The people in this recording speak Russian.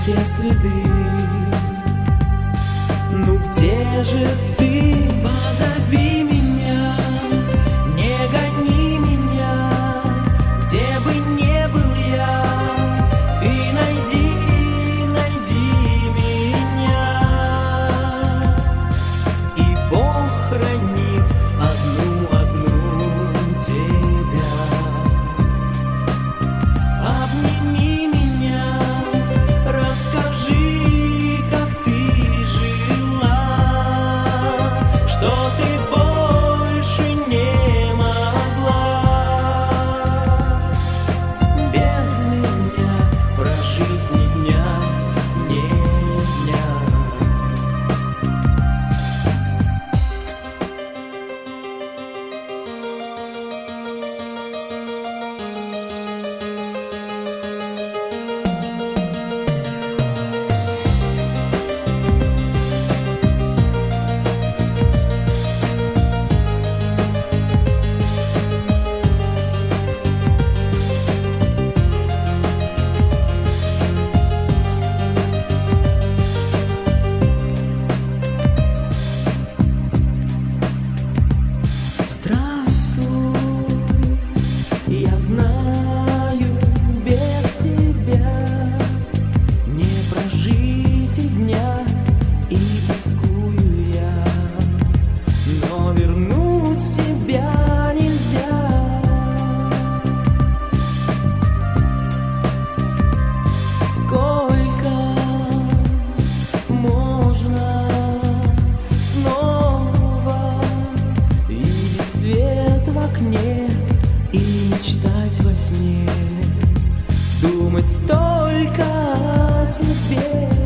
все следы. Ну где же ты? Позови меня, не гони меня, где бы не был я. Ты найди меня, и Бог хранит одну тебя. Обними меня, расскажи, как ты жила, что ты больше не могла без меня прожить ни дня, ни дня. Здравствуй, я знаю, без тебя не прожить и дня, и тоскую я, но вернуть тебя нельзя. Сколько можно снова видеть свет в окне и мечтать во сне, думать только о тебе.